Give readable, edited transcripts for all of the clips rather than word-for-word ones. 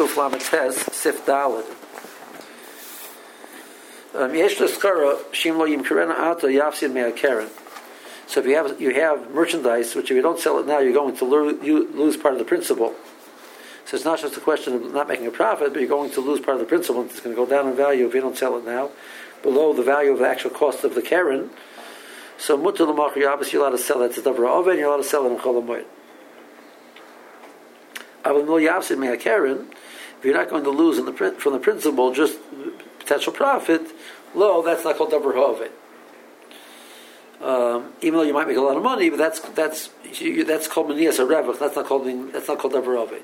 Kuf Lamed Tes Sif Daled. Yesh L'Schara Shim Lo Yimkerena Ato Yafsid Mea Keren. So if you have merchandise, which if you don't sell it now, you're going to lose part of the principal. So it's not just a question of not making a profit, but you're going to lose part of the principal. It's going to go down in value if you don't sell it now, below the value of the actual cost of the keren. So mutter l'machar, you're obviously allowed to sell that to davar oven, you're allowed to sell it in chol hamoed. Avol mil yafsid mea keren, if you're not going to lose from the principal just potential profit, lo, that's not called davar oven. Even though you might make a lot of money, but that's called manias or revach. That's not called davar oven.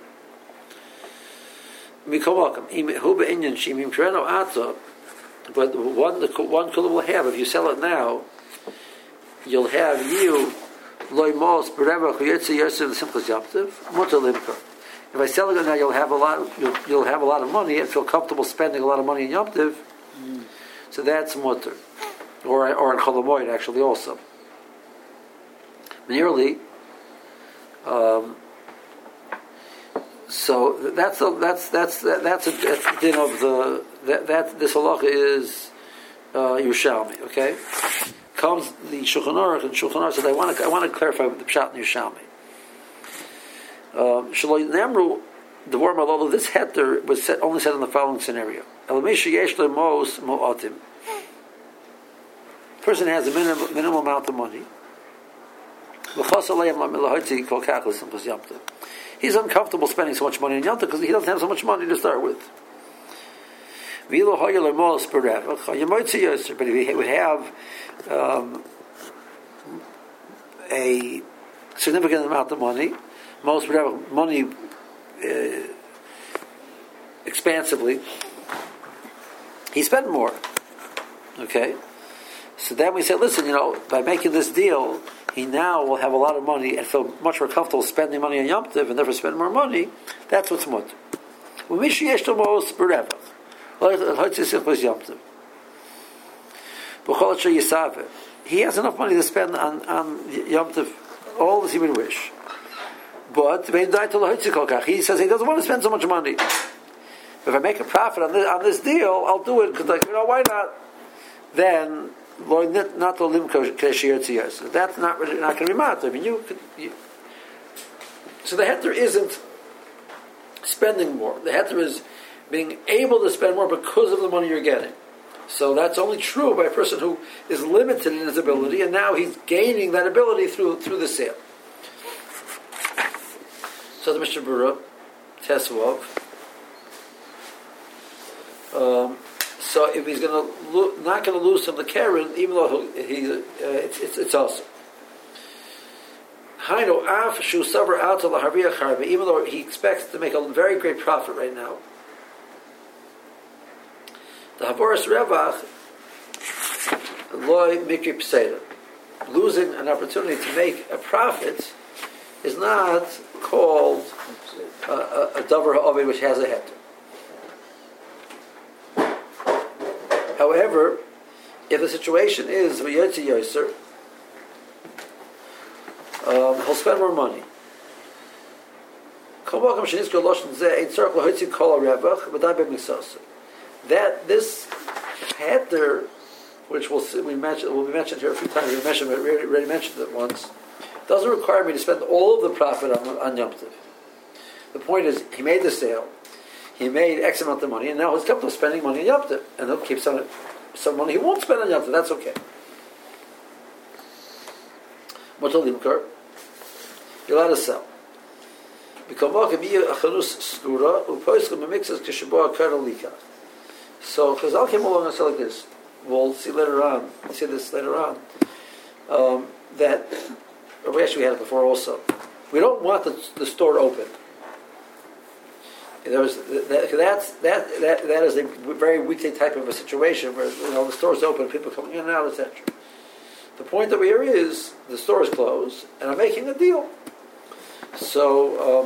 But one kula will have, if you sell it now, you'll have you loy mos berevach yetzi yosef the simchas yomtiv mutar limkar. If I sell it now, you'll have a lot of money and feel comfortable spending a lot of money in yomtiv. So that's mutar, or in chol hamoed actually also. Nearly. So that's a din of that this halacha is Yerushalmi. Okay, comes the Shulchan Aruch, and Shulchan Aruch said I want to clarify the pshat in Yerushalmi. Shaloi Nemru the word malolo. This heter was only said in the following scenario: Elamisha yesh mos mo'atim. Person has a minimal amount of money. He's uncomfortable spending so much money on Yom Tov because he doesn't have so much money to start with. But if he would have a significant amount of money, most would have money expansively, he spent more. Okay? So then we said, listen, by making this deal, he now will have a lot of money and feel much more comfortable spending money on Yom Tov and therefore spend more money. That's what's mutter. He has enough money to spend on Yom Tov, all as he would wish. But he says he doesn't want to spend so much money. If I make a profit on this deal, I'll do it because, why not? Then that's not going to be matter. So the heter isn't spending more. The heter is being able to spend more because of the money you're getting. So that's only true by a person who is limited in his ability, and now he's gaining that ability through the sale. So the Mishnah Berurah, Tesvav. So if he's not going to lose from the keren, even though it's also. Even though he expects to make a very great profit right now, the havoras revach loy mikri pseida, losing an opportunity to make a profit is not called a davar ha'ovid which has a heter. However, if the situation is v'yotzi yoser, he'll spend more money. That this heter, which will be mentioned here a few times. We already mentioned it once. Doesn't require me to spend all of the profit on Yom Tov. The point is, he made the sale. He made X amount of money, and now he's comfortable spending money on Yom Tov, and he'll keep some money he won't spend on Yom Tov. That's okay. Motel Limkar, you're allowed to sell. So Chazal came along and said like this. We'll see later on. We'll see this later on. That we actually had it before also. We don't want the store open. That is a very weekday type of a situation where the store is open, people coming in and out, etc. The point that we are is the store is closed, and I'm making a deal. So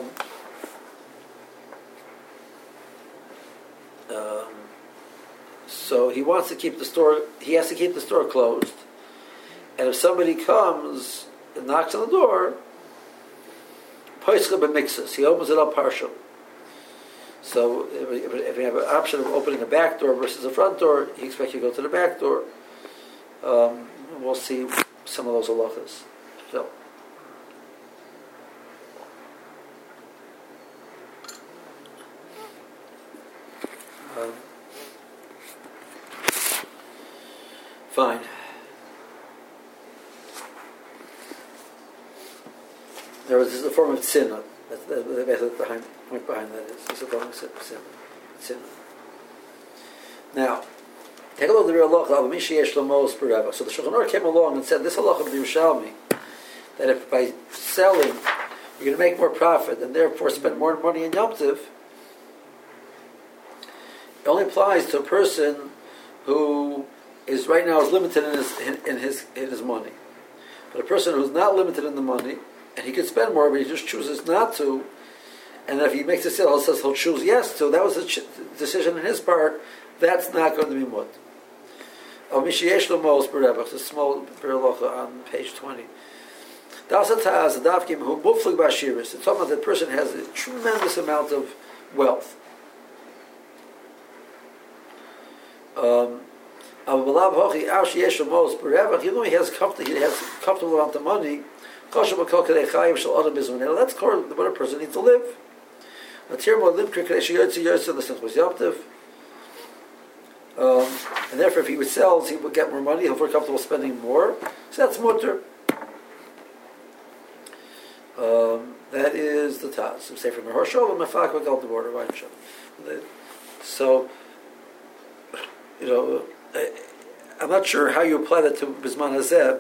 so he wants to keep the store. He has to keep the store closed, and if somebody comes and knocks on the door, he opens it up partially. So if you have an option of opening a back door versus a front door, he expects you to go to the back door. We'll see some of those halachas. So. Fine. This is a form of tzina. That's the point behind that is. It's a form of tzina. Now, take a look at the real halacha. So the Shulchan Aruch came along and said this halacha of the Yerushalmi, that if by selling you're going to make more profit and therefore spend more money in Yom Tov, it only applies to a person who is right now is limited in his money. But a person who's not limited in the money, and he could spend more, but he just chooses not to, and if he makes a sale, he says he'll choose yes to, that was a decision in his part, that's not going to be mut. Mishiyesh Lomos Berevach, the small Berlocha on page 20. Dasataz, the Dafkim, who Muflig Bashiris, it's talking about that person has a tremendous amount of wealth. Even though he has comfortable amount of money, that's what a person needs to live. And therefore, if he would sell, he would get more money. He'll feel comfortable spending more. So that's mutter. That is the Taz. We say from Hershel and Mefak Gal the border. So, I'm not sure how you apply that to Bisman Hazeh,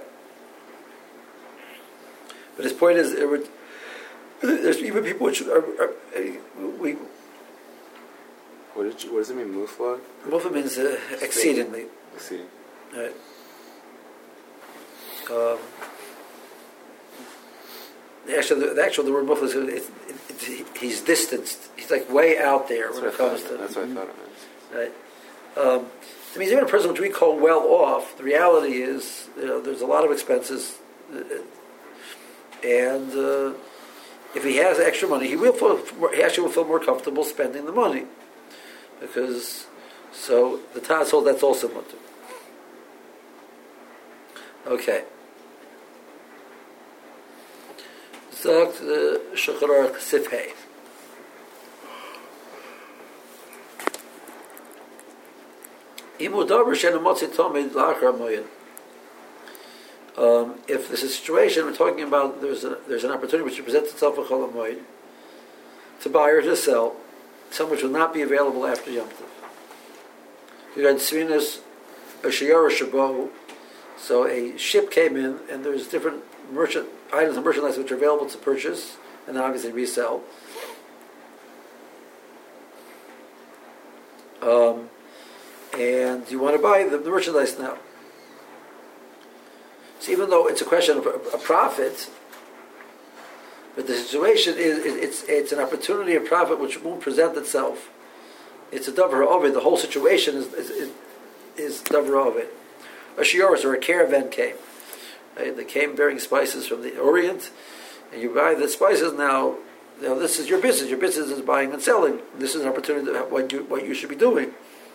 but his point is, there's even people which we. What does it mean, muflag? Muflag means exceedingly. Exceeding. Right. The word muflag is he's distanced. He's like way out there when it comes to. That's what I thought it meant. Right. I mean, even a person which we call well off, the reality is there's a lot of expenses, and if he has extra money, he actually will feel more comfortable spending the money, because so the Taz holds that's also mutter. Okay. Sagt Shulchan Aruch Sif Hey. If there's a situation we're talking about, there's an opportunity which presents itself for Chol HaMoed to buy or to sell, some which will not be available after Yom Tov. You got Svinas, a Shiyara Shabo, so a ship came in, and there's different items of merchandise which are available to purchase and obviously resell. And you want to buy the merchandise now. So even though it's a question of a profit, but the situation is it's an opportunity of profit which won't present itself. It's a davar ovid. The whole situation is davar ovid. A shiuros or a caravan came. Right? They came bearing spices from the Orient, and you buy the spices now. This is your business. Your business is buying and selling. This is an opportunity to have what you should be doing.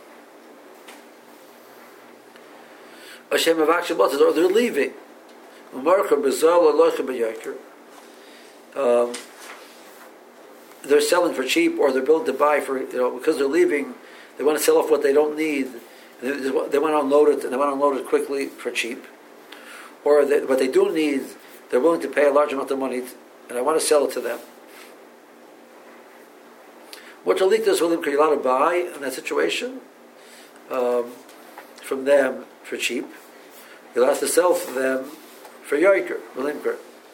Hashem of action or they're leaving. They're selling for cheap, or they're built to buy for because they're leaving. They want to sell off what they don't need. They want to unload it, and they want to unload it quickly for cheap. Or what they do need, they're willing to pay a large amount of money, and I want to sell it to them. What Taliktas will you're allowed to buy in that situation from them for cheap. You'll have to sell for them for yoiker, melimker.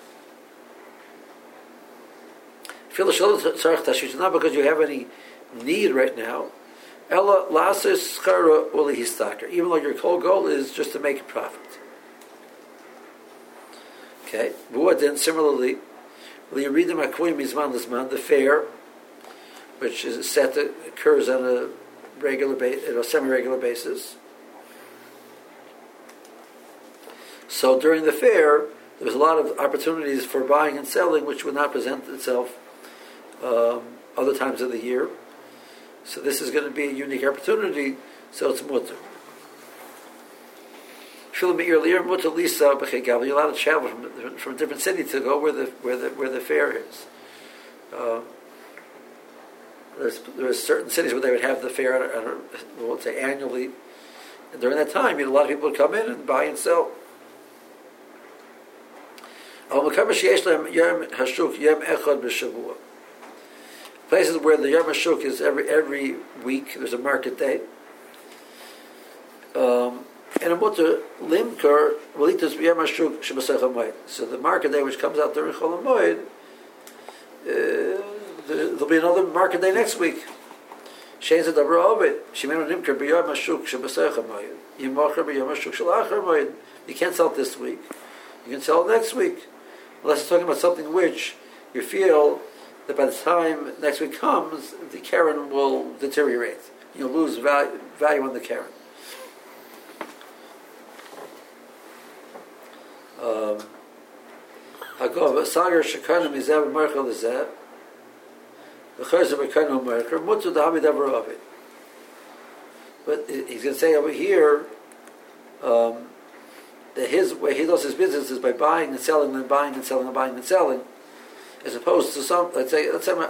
Not because you have any need right now. Ella lasis schara ulihistaker. Even though your whole goal is just to make a profit. Okay. But then similarly, you read the makuim mizman lisman, the fair, which is set that occurs on a semi-regular basis. So during the fair, there's a lot of opportunities for buying and selling, which would not present itself other times of the year. So this is going to be a unique opportunity, so it's mutter. You're allowed to travel from a different city to go where the fair is. There's certain cities where they would have the fair, we'll say annually. And during that time, a lot of people would come in and buy and sell. Places where the Yom HaShuk is every week, there's a market day. And a mutter limker v'litus b'Yom HaShuk shebasech hamoed. So the market day which comes out during Chol Hamoed, there'll be another market day next week. Shein zed davar ovid shemenu limker b'Yom HaShuk shebasech hamoed yimocher b'Yom HaShuk shelachar hamoed. You can't sell it this week. You can sell it next week, unless you're talking about something which you feel that by the time next week comes, the keren will deteriorate. You'll lose value on the keren. Sagar shekanu mizav merchel lezeh v'chayzer b'kanu mercher mutu dahavi davar ovid. But he's going to say over here that his way he does his business is by buying and selling and buying and selling and buying and selling, as opposed to some. Let's say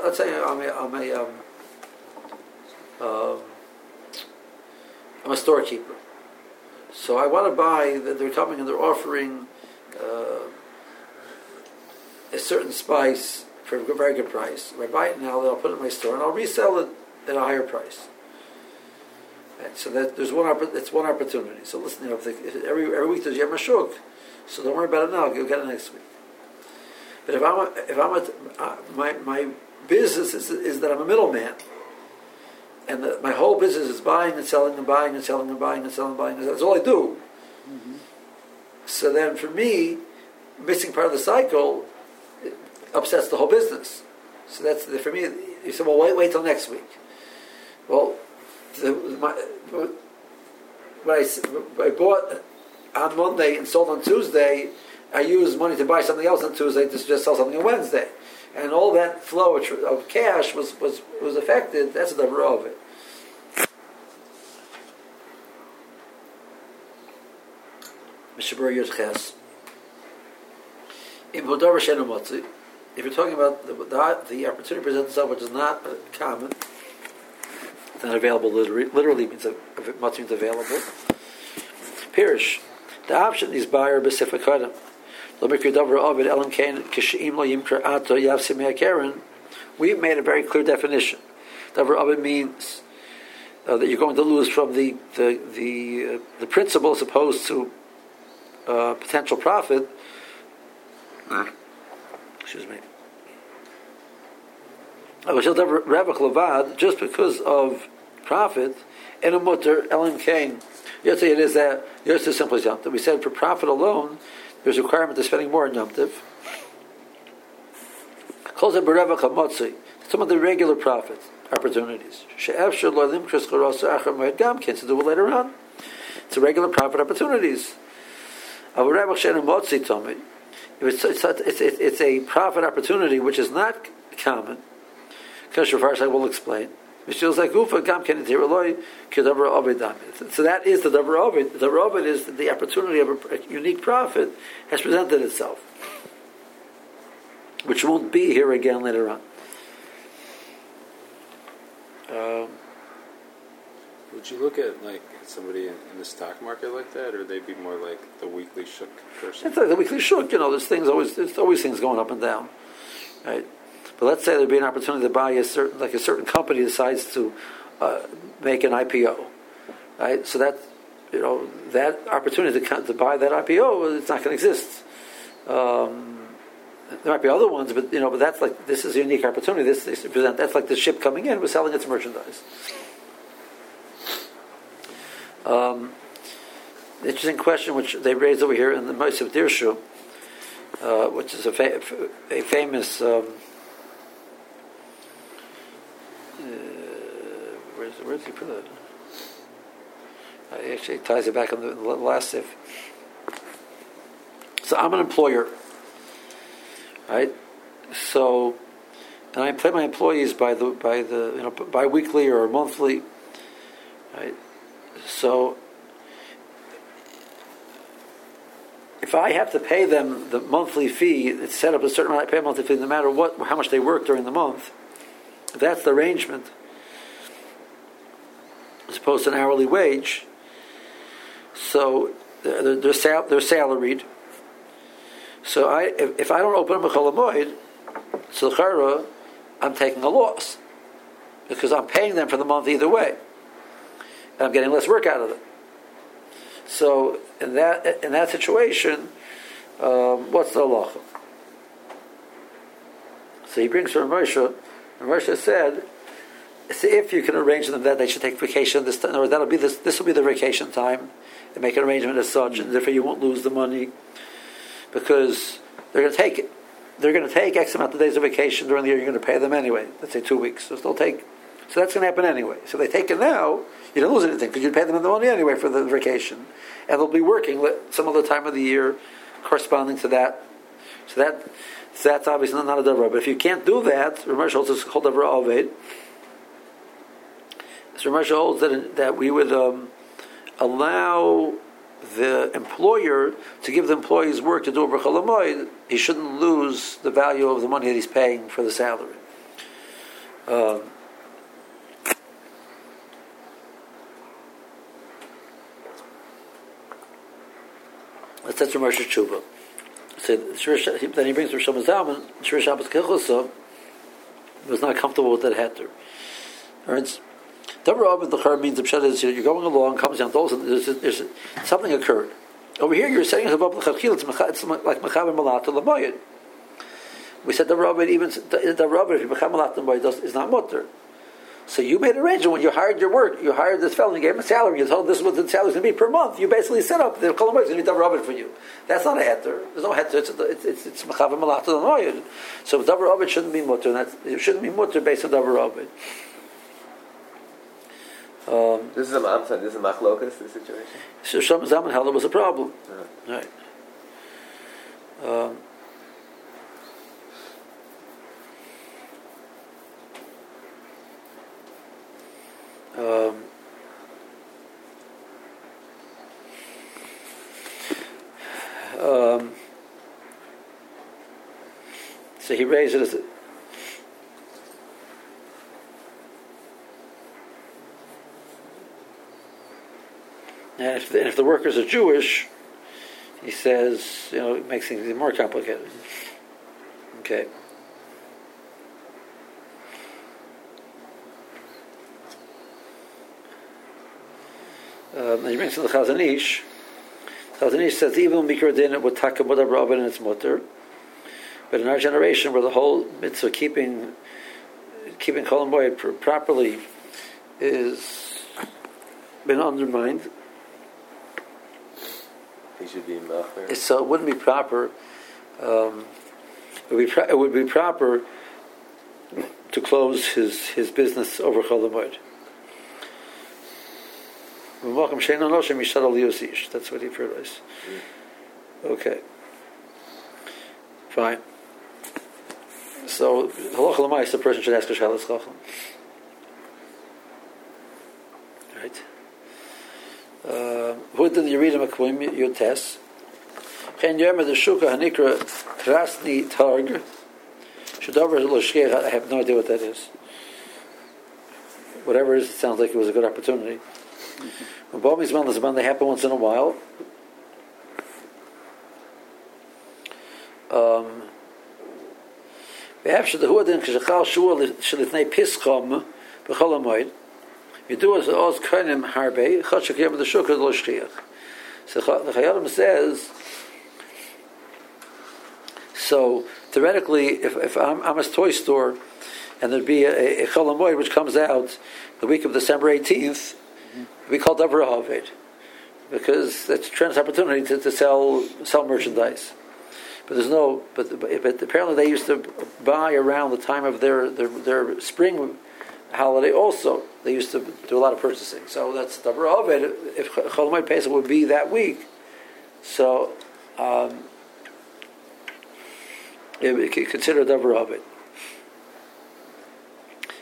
I'm a storekeeper, so I want to buy. They're coming and they're offering a certain spice for a very good price. If I buy it now, then I'll put it in my store and I'll resell it at a higher price. Right, so that there's it's one opportunity. So listen, every week there's Yom HaShuk, so don't worry about it now. You'll get it next week. But my business is that I'm a middleman, and my whole business is buying and selling and buying and selling and buying and selling and buying. And selling. That's all I do. Mm-hmm. So then, for me, missing part of the cycle upsets the whole business. So that's for me. You say, well, wait till next week. Well, when I bought on Monday and sold on Tuesday, I used money to buy something else on Tuesday to just sell something on Wednesday, and all that flow of cash was affected. That's the davar of it. Mishabur Yudches. If you're talking about the opportunity presents itself, which is not common, it's not available literally means much means available. Pirish, the option is buyer b'sifah kadam. We've made a very clear definition. Davar ovid means that you're going to lose from the principle as opposed to potential profit. Excuse me. Just because of profit, in a mutter elim kain. You'd say it is that yours is simple as Yom Tov. We said for profit alone, there's a requirement of spending more on Yom Tov. Some of the regular profit opportunities. To do it later on. It's a regular profit opportunities. It's a profit opportunity which is not common. Kasher Farsh, I will explain. So that is the davar ovid. The davar ovid is the opportunity of a unique profit has presented itself, which won't be here again later on. Would you look at like somebody in the stock market like that, or they'd be more like the weekly shuk person? It's like the weekly shuk. There's always things going up and down, right? But let's say there'd be an opportunity to buy a certain company decides to make an IPO, right? So that that opportunity to buy that IPO, it's not going to exist. There might be other ones, but that's like this is a unique opportunity. That's like the ship coming in, we're selling its merchandise. Interesting question which they raised over here in the Moshe of Dirshu, which is a famous. Where did he put it? Actually, it ties it back on the last if. So I'm an employer, right? So and I pay my employees by the bi-weekly or monthly, right? So if I have to pay them the monthly fee, it's set up a certain amount. I pay a monthly fee no matter how much they work during the month. If that's the arrangement, as opposed to an hourly wage. So they're salaried. So if I don't open up a Chol Hamoed, so l'chara, I'm taking a loss because I'm paying them for the month either way, and I'm getting less work out of them. So in that situation, what's the halacha? So he brings from Moshe. And Moshe said, if you can arrange them that they should take vacation this time, or this will be the vacation time, and make an arrangement as such, and therefore you won't lose the money because they're going to take it. They're going to take X amount of days of vacation during the year. You're going to pay them anyway. Let's say 2 weeks. So that's going to happen anyway. So if they take it now, you don't lose anything because you pay them the money anyway for the vacation, and they'll be working some other time of the year corresponding to that. So that's obviously not a davar. But if you can't do that, Ramesh holds this called davar aved. So Ramesh holds that we would allow the employer to give the employees work to do a Chol Hamoed. He shouldn't lose the value of the money that he's paying for the salary. That's Ramesh Tshuva. So then he brings Rosh Zalman. Shir Shabbos Kechilsa was not comfortable with that heter. Davar Aved l'chara means the pshat is you're going along, comes down, there's something occurred. Over here you're setting yourself up l'chachil. It's like mechaber malata l'moyed. We said Davar Aved, even Davar Aved, if you mechaber malata l'moyed, is not mutter. So you made an arrangement when you hired your work. You hired this fellow, you gave him a salary, you told him this is what the salary is going to be per month. You basically set up the Chol Hamoed is going to be Davar Aved for you. That's not a heter. There's no heter. It's mechaber malata l'moyed. So Davar Aved shouldn't be mutter. It shouldn't be mutter based on Davar Aved. This is a machlokas, this situation. So Shlomo Zalman held it was a problem. Right. So he raised it as and if the workers are Jewish, he says, it makes things more complicated. Okay. And he brings to the Chazon Ish. Chazon Ish says even Mikra Din would taka Davar Aved and its mutter, but in our generation, where the whole mitzvah keeping Chol Hamoed properly is been undermined. He should be macher. So it wouldn't be proper. It would be proper to close his business over Chol Hamoed. That's what he realized. Okay. Fine. So halacha l'mayis, the person should ask a shalas chacham. Right. Who did you read him a kvim your test? Chen yom the shuka hanikra krasni targ. Shadavar l'shkeich. I have no idea what that is. Whatever it is, it sounds like it was a good opportunity. When Bo Mizman is they happen once in a while. Perhaps the huadin kishachal shul shelifnei pischom b'chol hamoed. You do as oz konim harbe chashak yom the shukah lo shchiach. So the Chayyim says. So theoretically, if I'm a toy store, and there'd be a Chol Hamoed which comes out the week of December 18th, it'd be called Davar Aved, because it's a tremendous opportunity to sell merchandise. But there's no. But apparently they used to buy around the time of their spring holiday. Also, they used to do a lot of purchasing. So that's Davar Aved. If Chol Hamoed Pesach would be that week, so it could consider Davar Aved.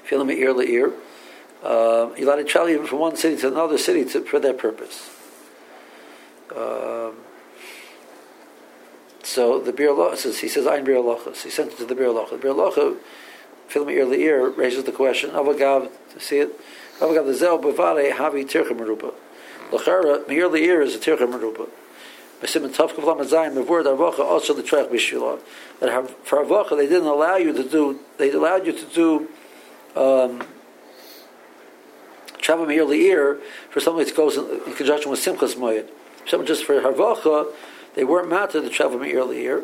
Filim ear le'ir. You're allowed to travel even from one city to another city for that purpose. So the Bir Locha says, he says, Ein Bir Locha. So he sent it to the Bir Locha. The Bir Locha, Filim ear le'ir, raises the question, Avagav, see it? Avagav the Zel Bavare Havi Tircha Meruba. L'chara, Meir le'ir is a Tircha Meruba. B'simen Tav Kavlam Azayim, Mevur Darvacha, also the Trech B'Shila. That for Avacha, they didn't allow you to do, they allowed you to do, travel Meir le'ir for something that goes in conjunction with Simchas Moed. Something just for Harvacha, they weren't mounted to travel Meir le'ir.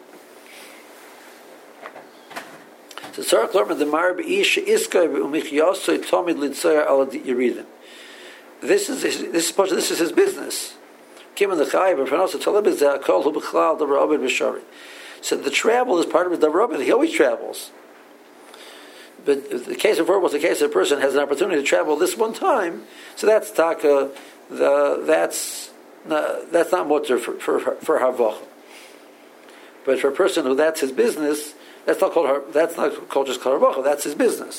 So Tzarech Lorman the Mar B'Ish Iskay U'Michyasoy Tomid L'Tzoyer Al Yeridim. This is his business. Kim and the Chayiv and Fernasa Talib is that Kol Hu B'Chlal Davar Obed B'Shari. So the travel is part of his Davar Obed. He always travels. But the case of verbal is the case of a person has an opportunity to travel this one time. So that's taka. That's not mutter for Harvach. But for a person who that's his business, that's not called just Harvach. That's his business.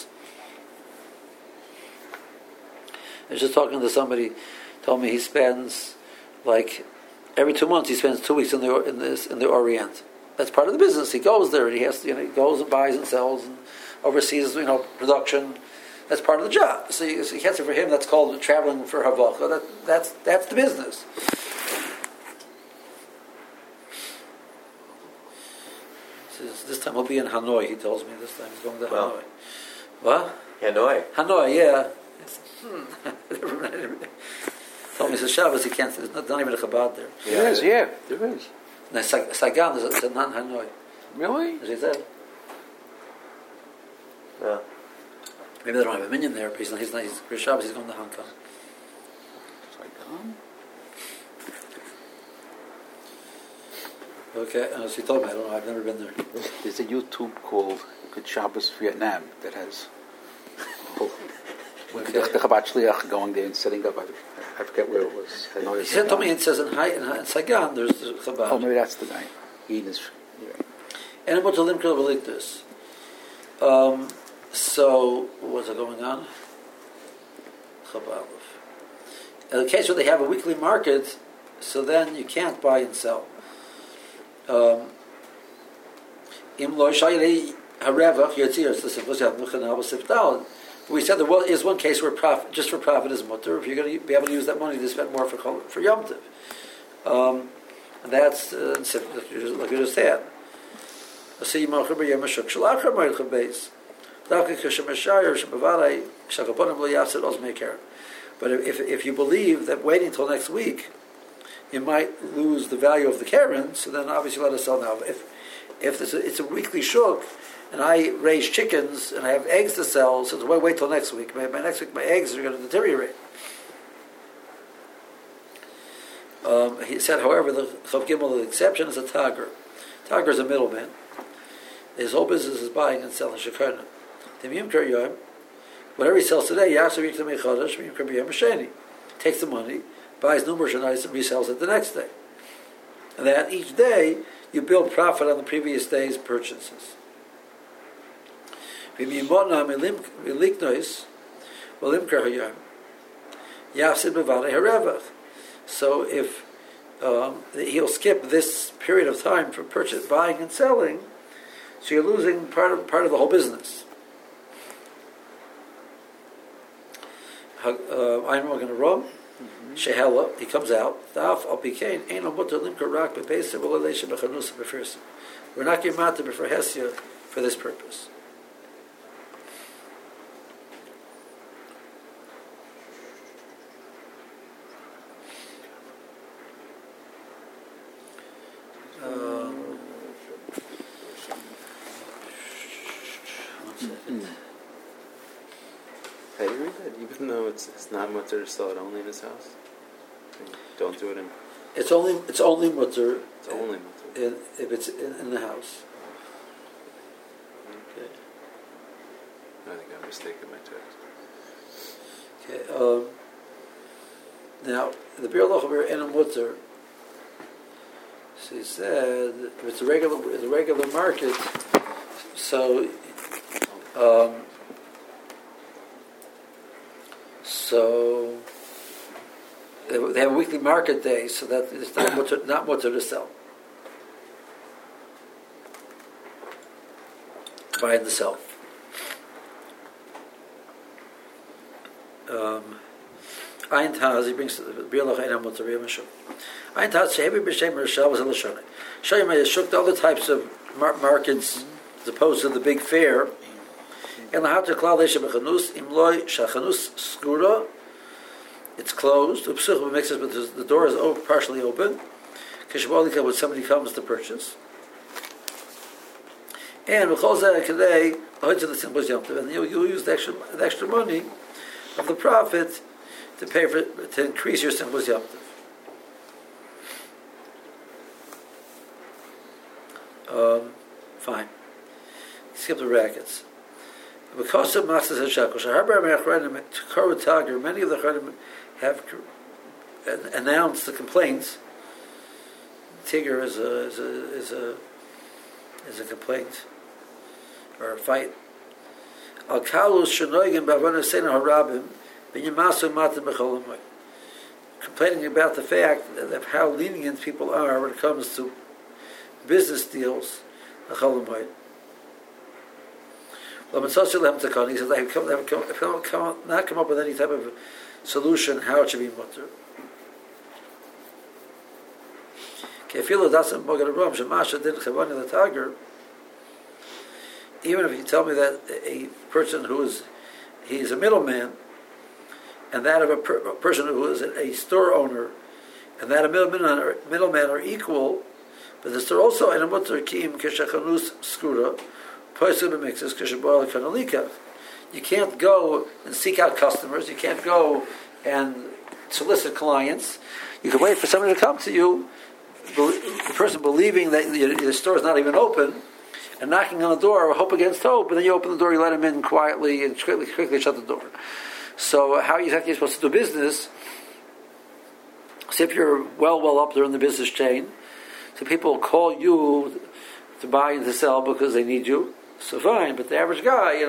I was just talking to somebody, told me he spends like every 2 months he spends 2 weeks in the Orient. That's part of the business. He goes there and he has to, he goes and buys and sells and oversees production. That's part of the job. So you can't say for him that's called traveling for Havacha. That's the business. This time he'll be in Hanoi. He tells me this time he's going to Hanoi. What? Hanoi, yeah. Told me it's a Shabbos. He can't. There's not even a Chabad there. There is. There is. No, Saigon is not Hanoi. Really? As he said. Yeah. Maybe they don't have a minion there, but he's for Shabbos. He's going to Hong Kong. Saigon. Okay, so he told me. I don't know. I've never been there. There's a YouTube called Good Shabbos Vietnam that has the Chabad Shliach going there and setting up. I forget where it was. He told me it says in Saigon there's the Chabad. Oh, maybe that's the guy. And about the Limkel Relictus. So what's going on? Chabad. In the case where they have a weekly market, so then you can't buy and sell. We said there is one case where profit, just for profit, is mutter. If you're going to be able to use that money to spend more for Yom Tov, and that's like you just said. But if you believe that waiting until next week, you might lose the value of the keren, so then obviously let us sell now. If it's a weekly shuk, and I raise chickens and I have eggs to sell, so wait till next week. By next week, my eggs are going to deteriorate. He said, however, the Chav Gimel, the exception is a tager. Tager is a middleman. His whole business is buying and selling shekarna. Whatever he sells today, takes the money, buys new merchandise, and resells it the next day. And that each day, you build profit on the previous day's purchases. So if he'll skip this period of time for buying and selling, so you're losing part of the whole business. I'm going to run. Shehela, he comes out. We're not giving out to before Hesia for this purpose. How do you read that? Even though it's not mutter to sell it only in his house, don't do it in. It's only mutter. It's only mutter. If it's in the house. Okay. I think I'm mistaken my text. Okay. Now the Bir Lochaber in a mutter. So he said if it's a regular market, so So they have a weekly market day, so that it's not mutter to sell. To buy and to sell. Ein Taz, he brings Bielach Einam Mutter Yomashim. Ein Taz, Shehevi B'Shem Rishal was a Lashonah. Shoyim Yeshuk, the other types of markets, as opposed to the big fair. And the Hatter Klal Leisha B'Chanus, Imloi Shachanus Skura, it's closed. Upsuch mixes, but the door is partially open. Kishabolika, when somebody comes to purchase. And B'Chol Zeh Kedei, and you use the extra money of the profit to pay for to increase your Simchus Yom Tov. Fine. Skip the brackets. Because of Masas HaShakosh, many of the Charanim have announced the complaints. Tigger is a complaint or a fight. Al Kalus Shenoigim Bavana Sena Harabim Binyamasum Matam Becholamoy. Complaining about the fact of how lenient people are when it comes to business deals, Becholamoy. He says, I have not come up with any type of solution how it should be mutter. Even if you tell me that a person he's a middleman, and that of a person who is a store owner, and that a middleman are equal, but the store also in a mutter kim keshachanus skura. You can't go and seek out customers. You can't go and solicit clients. You can wait for somebody to come to you, the person believing that the store is not even open, and knocking on the door, hope against hope, and then you open the door, you let him in quietly, and quickly shut the door. So how exactly are you supposed to do business? So if you're well up there in the business chain, so people call you to buy and to sell because they need you. So fine, but the average guy,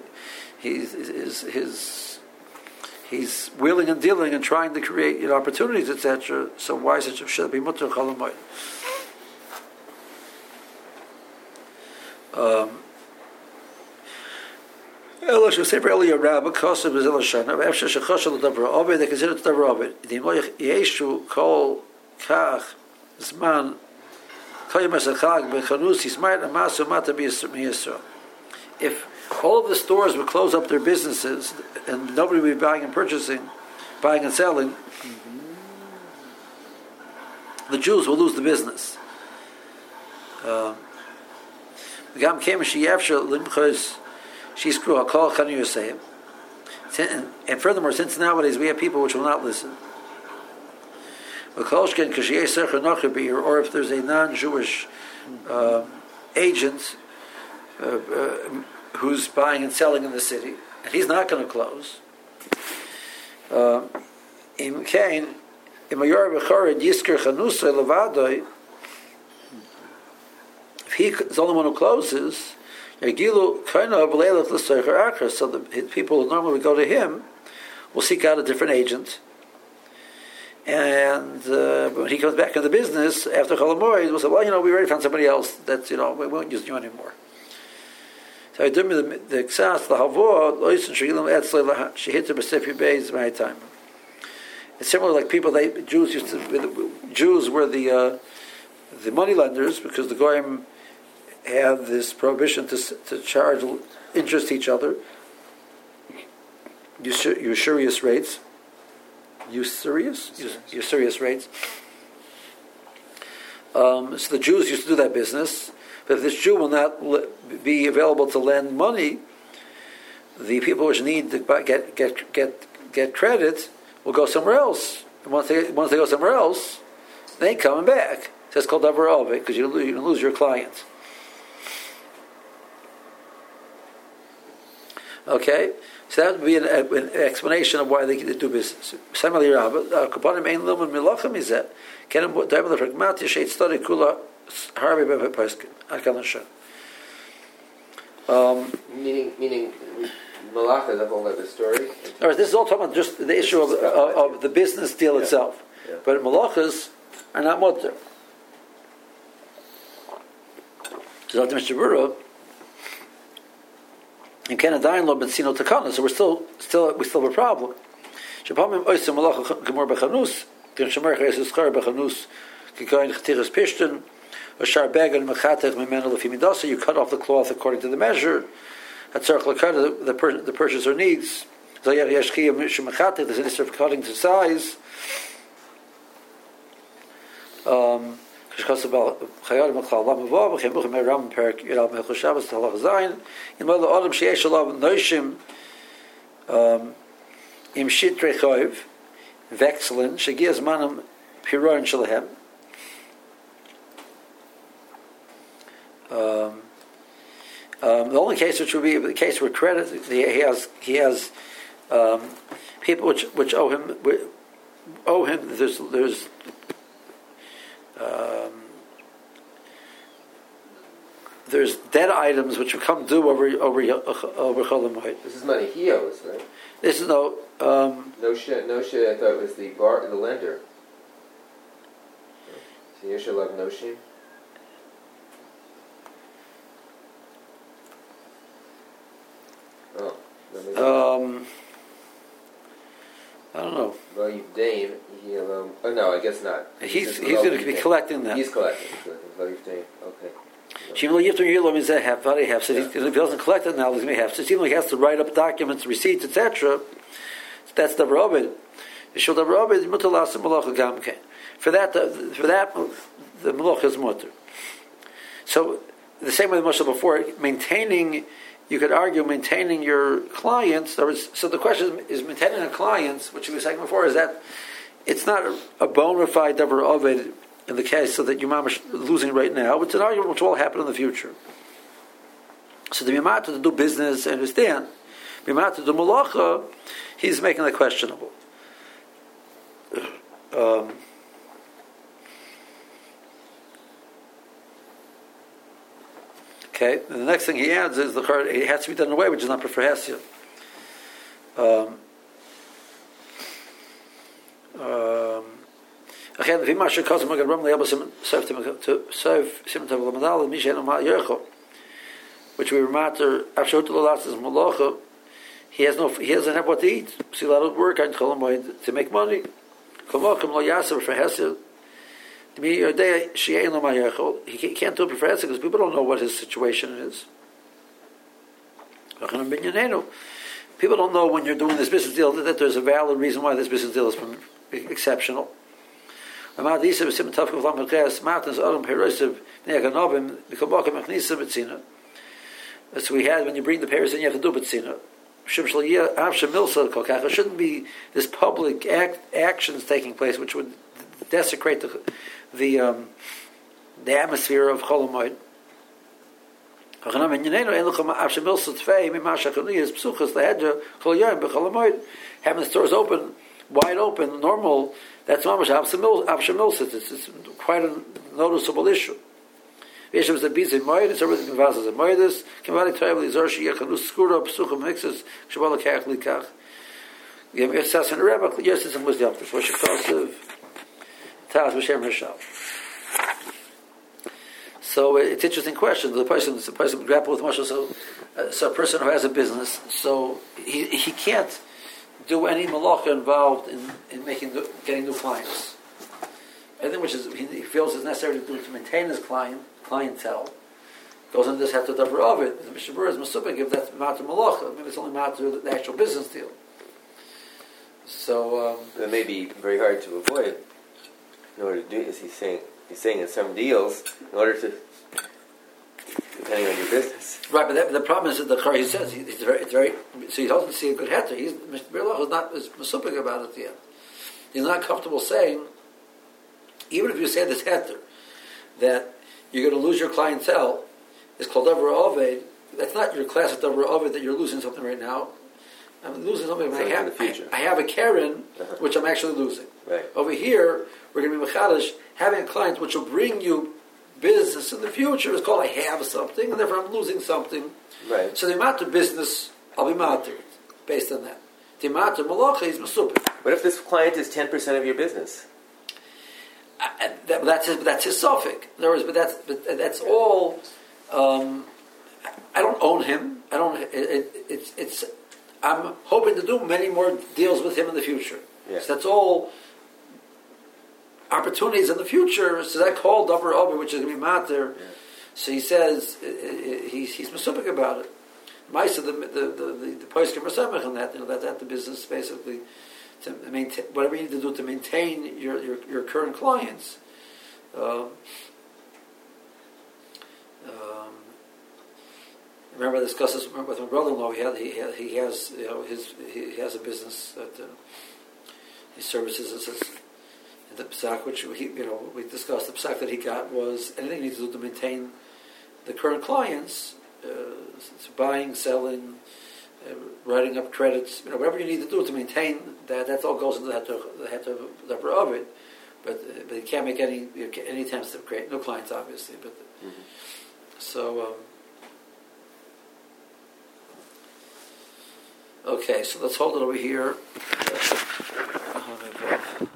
he's wheeling and dealing and trying to create opportunities, etc. So why should it be mutter chalamoy? Elosh say earlier, Rabbi Kosev is Eloshana. After shechoshel davar ovid, they consider it davar ovid. The yeshu kol kach zman. If all of the stores would close up their businesses and nobody would be buying and selling, the Jews will lose the business. And furthermore, since nowadays we have people which will not listen. Or if there's a non-Jewish agent who's buying and selling in the city, and he's not going to close. If he's the only one who closes, so the people who normally go to him will seek out a different agent. And when he comes back into business after Chol Hamoed, we'll say, we already found somebody else that's, we won't use you anymore. So I do me the Ksas, the Havor, Loisin Shigilim Etzle, Shehit B'Sefi Beis, my time. It's similar like Jews were the money lenders, because the Goyim had this prohibition to charge interest to each other, usurious rates. Usurious rates. So the Jews used to do that business, but if this Jew will not be available to lend money, the people which need to get credit will go somewhere else. And once they go somewhere else, they ain't coming back. So it's called davar ovid, because you lose your client. Okay. So that would be an explanation of why they do business. Meaning, Malacha, the whole other story. All right, this is all talking about just the issue of the business deal itself. Yeah. But malachas are not mutter. So Mr. Bura, in Canada, lo benzino takana. So we still have a problem. Shapamim oisem malacha gemor bechanus. Kim shemer cheses schar bechanus. Kikayin chatiras pishtin. A shar began mechatech memenu lefimidasa. You cut off the cloth according to the measure. Hatzarch lekar the purchaser needs. Zayach yashchiyah shemechatech. There's an issue of cutting to size. Kishkasabal chayar mechal lam avav chemuch meram perik yirav mechal Shabbos talach zayin. In other adam sheyesh alav noishim im shit rechoiv vexelin shegias manam piron shalahem. The only case which would be the case where credit he has people which owe him there's dead items which become due over Chol Hamoed. This is money he owes, right? This is no shit. I thought it was the lender. So you should have no shame. Oh, I don't know. Well, you Dane. No, I guess not. He's going to be collecting that. He's collecting. Well, you Dane. Okay. So if he doesn't collect it now, he's going to have. So even though he has to write up documents, receipts, etc. That's the Robin. For that, the malach is mutter. So the same way the Moshe before, you could argue maintaining your clients. So the question is maintaining the clients, which we were saying before, is that it's not a bona fide davar ovid in the case so that your mom is losing right now. It's an argument which will happen in the future. So the mimata to do business, I understand. Mimata to do malacha, he's making that questionable. Okay, and the next thing he adds is it has to be done in a way which is not preferhesya. Which we matter he doesn't have what to eat. So he allowed to work to make money. He can't do it for because people don't know what his situation is. People don't know when you're doing this business deal that there's a valid reason why this business deal is exceptional. So we had when you bring the pairs in, you have to do betzina. It shouldn't be this public actions taking place, which would desecrate the atmosphere of Chol Hamoed. Having the stores open, wide open, normal, that's mamash avshamilsit. It's quite a noticeable issue. It's everything in vases and moedas. Kivali toiv lizorshi yechanus skura psuchim mixes shavala kach likach. Yem yesas and Rebbe yesas and muzdiyaftish. Vashikosiv taz b'shem Rishal. So it's an interesting question. The person grapple with Moshe. So a person who has a business, so he can't do any malacha involved in getting new clients. Anything which he feels is necessary to do to maintain his clientele goes into this have to davar of it. The Mishnah Berurah is masubik if that's matter malacha. Maybe it's only matter the actual business deal. So that may be very hard to avoid. In order to do this, he's saying in some deals, in order to, depending on your business. Right, but the problem is that the Chari says it's very. So he doesn't see a good heter. Mr. Berurah is not as masupik about it yet. He's not comfortable saying, even if you say this heter, that you're going to lose your clientele, it's called davar oved. That's not your classic davar oved that you're losing something right now. I'm losing something. I have a Karen, which I'm actually losing. Right. Over here, we're going to be mechadish, having a client which will bring you business in the future is called I have something, and therefore I'm losing something. Right. So the amount of business, I'll be matter based on that. Timata Malacha is Masupik. What if this client is 10% of your business? That's his suffix. In other words, but that's all. I don't own him. I don't. It's. I'm hoping to do many more deals with him in the future. Yeah. So that's all opportunities in the future. So that called Davar Obi, which is going to be matter. Yeah. So he says he's masupik about it. Maisa the Poskim Rasamach on that. That the business basically to maintain whatever you need to do to maintain your current clients. Remember I discussed this with my brother-in-law. He has a business that he services as the psak, which we discussed. The psak that he got was anything he needs to do to maintain the current clients, so buying, selling, writing up credits, whatever you need to do to maintain that. That all goes into the head of it. But you can't make any attempts to create no clients, obviously. But so. Okay, so let's hold it over here.